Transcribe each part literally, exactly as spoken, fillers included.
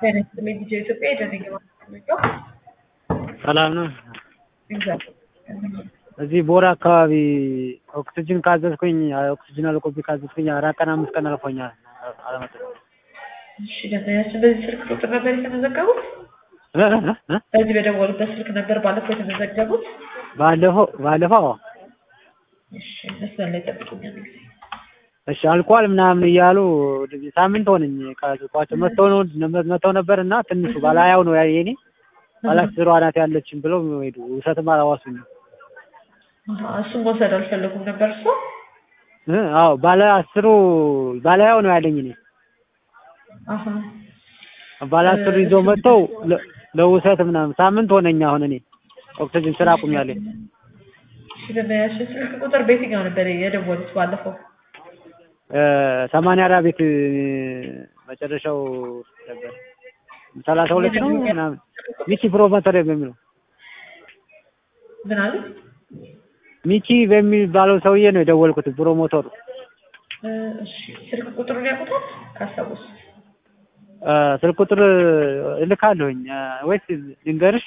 በነስልኝ ኢትዮጵያ የደረገ ነው። ሰላም ነው። exactly እዚህ ቦራ አካባቢ ኦክሲጅን ካዘዝኩኝ ኦክሲጅን አልቆብኝ ካዘዝኩኝ አራት ቀን አምስት ቀን አልፎኛል። አላመጣም። እሺ ደህና በዚህ ስልክ ቁጥር ነበር የተመዘገቡት? እ እ በዚህ በደወሉበት ስልክ ነበር ባለፈው የተመዘገቡት? ባለፈው ባለፈው እሺ መስመር ጠብቁኝ። እሺ አልቋል ምናምን እያሉ ሳምንት ሆነኝ ካዝቋቸው መተው ነው መተው ነበርና ትንሹ ባላያው ነው የኔ ባላስሩ አናት ያለችን ብለው ሄዱ። ውሰትም አላዋሱኝ። እሱን መውሰድ አልፈለጉም ነበር እሱ? እ አዎ ባለ አስሩ ባላያው ነው ያለኝ እኔ። አሃ ባለ አስሩ ይዞ መተው ለውሰት ምናምን ሳምንት ሆነኝ። አሁን እኔ ኦክሲጅን ስራ አቁሜያለሁ። እሺ በያሽ ስልክ ቁጥር ቤትኛው ነበር የደወሉት ባለፈው? ሰማንያ አራት ቤት መጨረሻው ነበር ሰላሳ ሁለት ነው ምናምን ሚኪ ፕሮሞተር በሚለው ምን አሉ? ሚኪ በሚባለው ሰውዬ ነው የደወልኩት ፕሮሞተሩ። እሺ ስልክ ቁጥሩን ያውቁታል ካሰቡስ? ስልክ ቁጥር እልካለሁኝ ወይስ ልንገርሽ?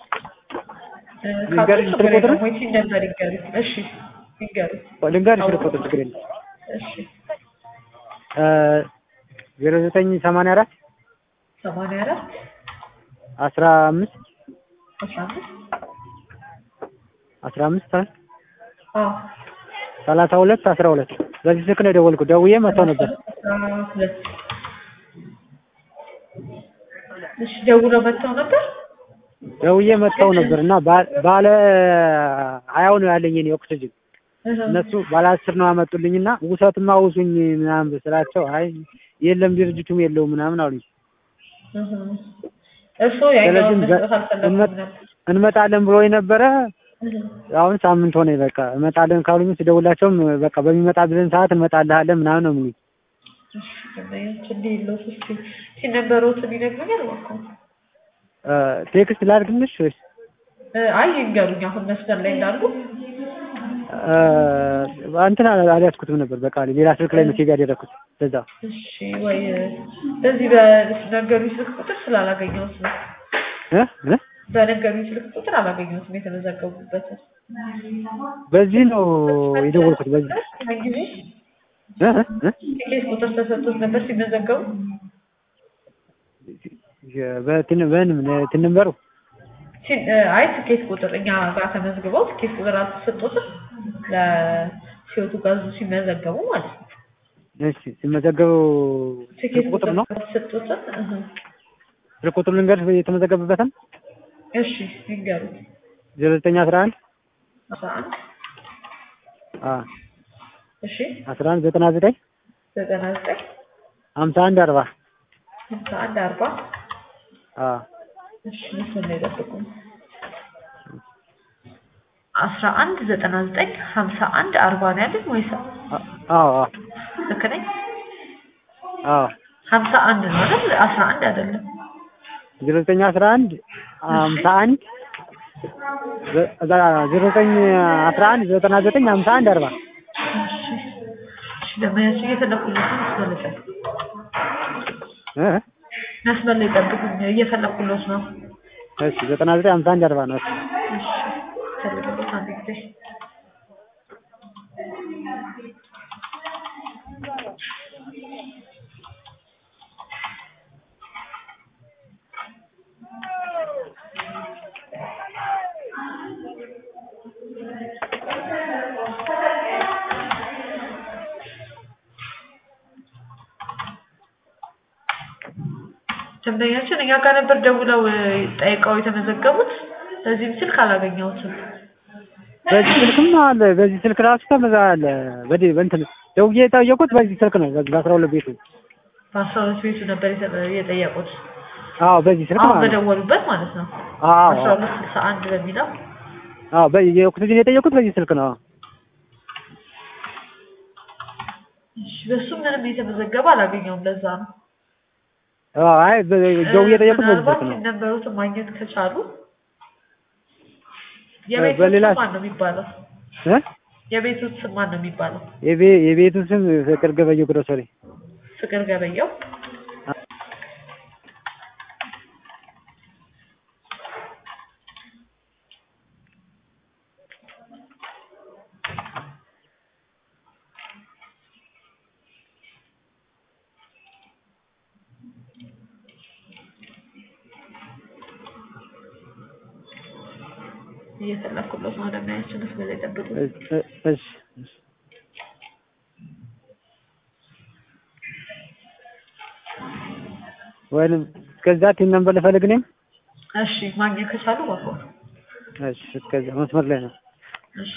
ልንገርሽ ስልክ ቁጥር ወይስ ነበር ይገርም? እሺ ይገርም ልንገርሽ ስልክ ቁጥር ችግር የለም። እሺ ዜሮ ዘጠኝ ሰማንያ አራት ሰማንያ አራት አስራ አምስት አስራ አምስት አስራ አምስት አዎ ሰላሳ ሁለት አስራ ሁለት በዚህ ስልክ ነው የደወልኩት። ደውዬ መጥተው ነበር። እሺ ደውለው መጥተው ነበር? ደውዬ መጥተው ነበርና ባለ ሀያው ነው ያለኝ እኔ ኦክሲጅን እነሱ ባለ አስር ነው አመጡልኝና ውሰትማ ውሱኝ ምናምን ስላቸው አይ የለም ድርጅቱም የለውም ምናምን አሉኝ። እሱ ያኛው እንመጣለን ብሎ የነበረ አሁን ሳምንት ሆነ። በቃ እመጣለን ካሉኝ ስደውላቸውም በቃ በሚመጣልን ሰዓት እንመጣለን ምናምን ነው የሚሉኝ። እሺ እንዴ ነው እስኪ ሲነበሩት ቢነግሩኛል ወጣ ቴክስት ላድርግልሽ ወይስ? አይ ይንገሩኝ አሁን መስመር ላይ እንዳሉ አንተና አልያዝኩትም ነበር በቃ ሌላ ስልክ ላይ ሜሴጅ ያደረኩት ለዛ። እሺ ወይ በዚህ በነገሩኝ ስልክ ቁጥር ስላላገኘሁት ነው እ እ በነገሩኝ ስልክ ቁጥር አላገኘሁትም የተመዘገቡበት። በዚህ ነው የደወልኩት በዚህ እ እ ትኬት ቁጥር ተሰጥቶት ነበር ሲመዘገቡ? በትን በንም ትንበሩ አይ ትኬት ቁጥር እኛ ጋር ተመዝግበው ትኬት ቁጥር አልተሰጡትም ለሲዮቱ ጋዙ ሲመዘገቡ ማለት ነው። እሺ ሲመዘገቡ ትኬት ቁጥር ነው ተሰጡትም እህ ስልክ ቁጥር ልንገርሽ የተመዘገበበትን? እሺ ይንገሩ። ዜሮ ዘጠኝ አስራ አንድ አስራ አንድ አ እሺ አስራ አንድ ዘጠና ዘጠኝ ዘጠና ዘጠኝ ሀምሳ አንድ አርባ ሀምሳ አንድ አርባ አ እሺ መስመር ላይ ጠብቁኝ። አስራ አንድ ዘጠና ዘጠኝ ሀምሳ አንድ አርባ ነው ያለኝ ወይስ? አዎ አዎ ልክ ነኝ? አዎ ሀምሳ አንድ ነው አይደል? አስራ አንድ አይደለም። ዜሮ ዘጠኝ አስራ አንድ ሀምሳ አንድ ዜሮ ዘጠኝ አስራ አንድ ዘጠና ዘጠኝ ሀምሳ አንድ አርባ እሺ እሺ ለማያስ እየፈለኩልኝ ነው እ መስመር ላይ ጠብቁኝ እየፈለኩልኝ ነው። እሺ ዘጠና ዘጠኝ ሀምሳ አንድ አርባ ነው። እሺ ተለበለታ አንዴ ደንበኛችን እኛ ጋር ነበር ደውለው ጠይቀው የተመዘገቡት። በዚህ ስልክ አላገኘሁትም። በዚህ ስልክም አለ በዚህ ስልክ ራሱ ተመዛለ በዚህ እንትን ደውዬ የጠየቁት በዚህ ስልክ ነው በአስራ ሁለት ቤቱ በአስራ ሁለት ቤቱ ነበር የጠየቁት። አዎ በዚህ ስልክ ማለት ነው በደወሉበት ማለት ነው። አዎ አስራ ሁለት ስልሳ አንድ በሚለው አዎ በዚህ ኦክሲጅን የጠየቁት በዚህ ስልክ ነው። እሺ በሱ ምንም የተመዘገበ አላገኘሁም ለዛ ነው። አዎ አይ ደውዬ የጠየቁት በዚህ ስልክ ነው። ነበሩት ማግኘት ከቻሉ የቤቱ ስም ማን ነው የሚባለው? እ የቤቱ ስም ማን ነው የሚባለው? የቤ የቤቱ ስም ፍቅር ገበየው ግሮሰሪ። ፍቅር ገበየው እየፈለኩለት ነው ደንበኛችን መስመር ላይ ጠብቁ። እሺ ወይንም እስከዛ ቲን ነምበር ልፈልግ ነኝ። እሺ ማግኘት ከቻሉ ወጥቶ እሺ እስከዛ መስመር ላይ ነው። እሺ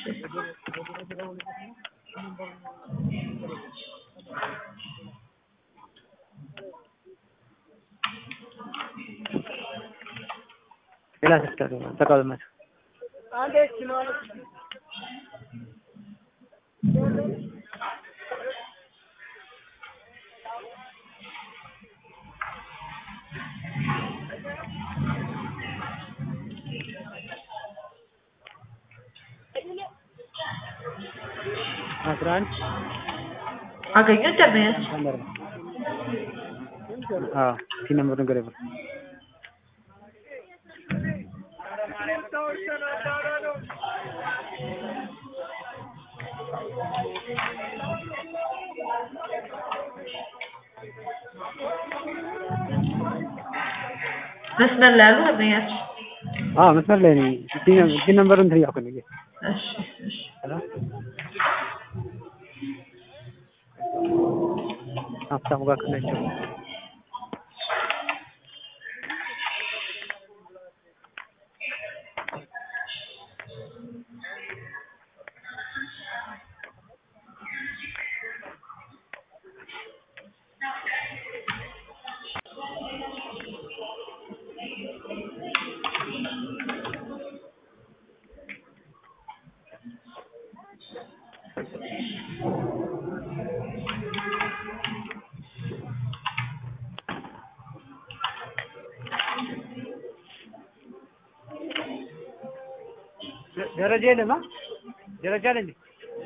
ሌላ ተስተካከለ ተቃውማት አንዴ ነው አስራን አገኘት ደንበኛች አዎ ቲን ነምበር ነገር ይበል መስመር ላይ ያሉ ደንበኛች አዎ መስመር ላይ ነኝ። ቲን ነምበሩን እንትን ያውቁኝ። እሺ እሺ ሀብታሙ ጋር ከነቸው ደረጃ የለም ደረጃ አለ እንዴ?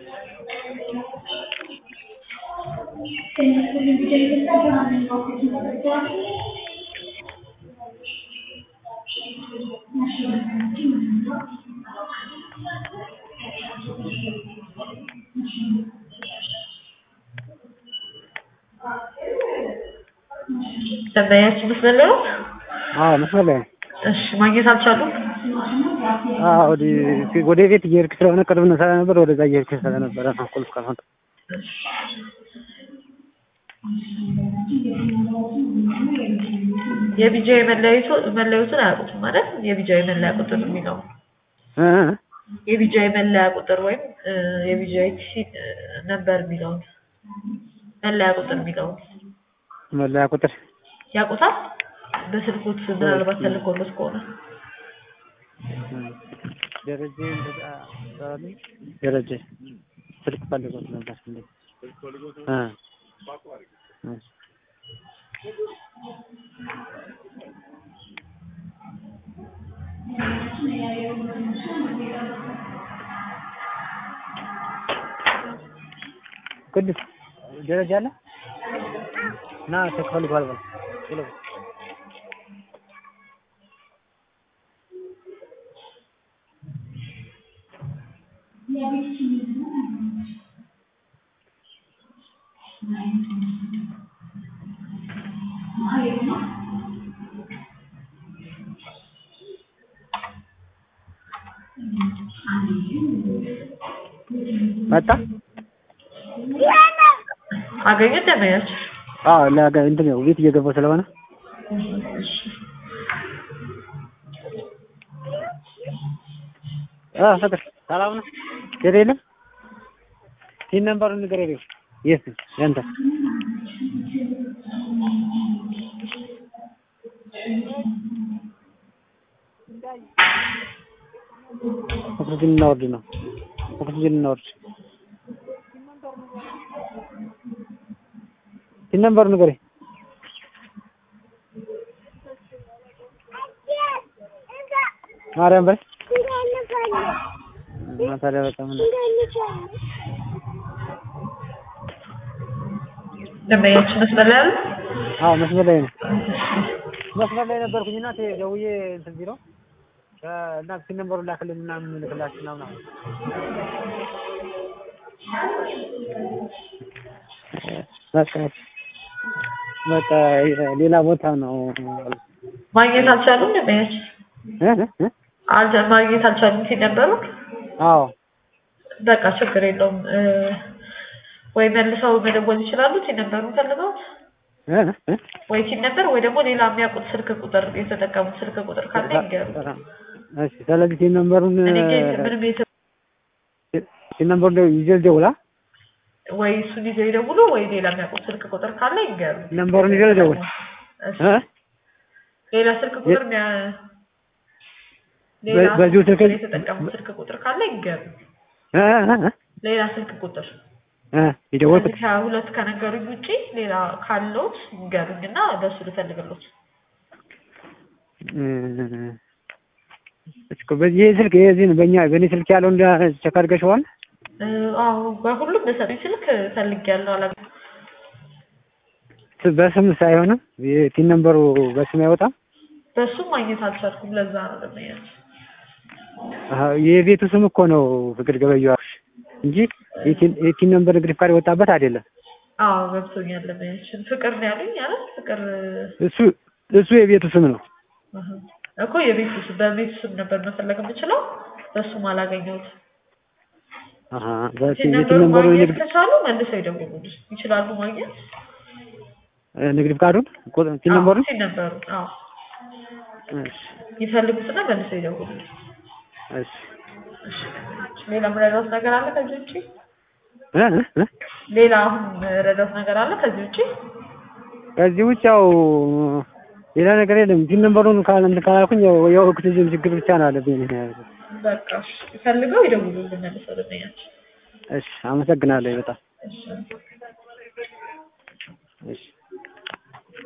ደንበኛችን መስመር ላይ ነው? አዎ መስመር ላይ ነው። እሺ ማግኘት አልቻሉም? አዎ ወደ ቤት እየሄድክ ስለሆነ ቅርብ ነው ስለነበር ወደዛ እየሄድክ ስለነበረ ነው ቁልፍ ከማታ የቢጃይ መለያየቱ መለያየቱን አያውቁትም ማለት የቢጃይ መለያ ቁጥር የሚለው እ የቢጃይ መለያ ቁጥር ወይም የቢጃይ ነምበር የሚለው መለያ ቁጥር የሚለው መለያ ቁጥር ያውቁታል? በስልኩት ምናልባት ተልኮሎት ከሆነ ደረጃ እንደዛ ታሪ ደረጃ ስልክ ፈልጎት ነበር እንዴ? አ ቅድስ ደረጃ አለ ና ተፈልጓል በል ሄሎ መጣ አገኘት ደንበኛች? አዎ ለጋ እንትን ነው ቤት እየገባሁ ስለሆነ አ ፍቅር ሰላም ነው የለም ቲን ነምበሩን ንገረኝ የት ያንተ ኦክሲጅን እናወርድ ነው ኦክሲጅን እናወርድ ቲን ነምበሩን ንገረኝ ማርያም በል ማታለ በጣም ነው ደንበኛችን መስመር ላይ አሉ? አዎ መስመር ላይ ነው። መስመር ላይ ነበርኩኝና ደውዬ እንትን ቢለው እና ቲን ነምበሩን ላክልንና ምን ልክላችሁ ነው ማለት በቃ በቃ ሌላ ቦታ ነው ማግኘት አልቻሉም ደንበኛችን? እ እ አንተ ማግኘት አልቻሉም ሲነበሩ አዎ በቃ ችግር የለውም ወይ መልሰው መደወል ይችላሉ ሲነበሩ ፈልገው እ ወይ ሲነበር ወይ ደግሞ ሌላ የሚያውቁት ስልክ ቁጥር የተጠቀሙት ስልክ ቁጥር ካለ ይገሩ እሺ ስለዚህ ሲነበሩን እኔ ምንም ቤት ሲነበሩ ይዘል ደውላ ወይ እሱን ይዘው ይደውሉ ወይ ሌላ የሚያውቁት ስልክ ቁጥር ካለ ይገሩ ነምበሩን ይዘው ደውል እ ሌላ ስልክ ቁጥር ሌላ በዚሁ ስልክ የተጠቀሙት ስልክ ቁጥር ካለ ይገሩ እ ሌላ ስልክ ቁጥር እ ይደውል ከሁለት ከነገሩኝ ውጪ ሌላ ካለውት ይገሩኝና በሱ ልፈልግልዎት እስከ በዚህ ስልክ የዚህ በእኛ በእኔ ስልክ ያለው እንደ ቼክ አድርገሽዋል? አዎ በሁሉም በሰጠኝ ስልክ ፈልጌያለሁ አላውቅም። በስም ሳይሆን የቲን ነምበሩ በስም አይወጣም? በሱ ማግኘት አልቻልኩም ለዛ ነው ለማየት። አዎ የቤቱ ስም እኮ ነው ፍቅር ገበየው እንጂ የቲን የቲን ነምበር ግሪፍ ካርድ ወጣበት አይደለም። አዎ ገብቶኛል ለማየት ፍቅር ነው ያለኝ አይደል? ፍቅር እሱ እሱ የቤቱ ስም ነው። እኮ የቤቱ ስም በቤቱ ስም ነበር መፈለግ የምችለው በሱ ማላገኘሁት። አሃ በዚህ የቲን ነምበሩ ንግድ ከቻሉ መልሰው ይደውሉልኝ ይችላሉ ማግኘት ንግድ ፍቃዱን ቲን ነምበሩ ቲን ነምበሩ አዎ እሺ ይፈልጉትና መልሰው ይደውሉልኝ እሺ ሌላ ምረዳት ነገር አለ ከዚህ ውጪ እ ሌላ አሁን ረዳት ነገር አለ ከዚህ ውጪ ከዚህ ውጪ ያው ሌላ ነገር የለም ቲን ነምበሩን ካለ ካልኩኝ ያው ኦክሲጅን ችግር ብቻ ነው አለብኝ በቃ ፈልገው ይደውሉልኝ መልሰው ለማያች እሺ አመሰግናለሁ በጣም እሺ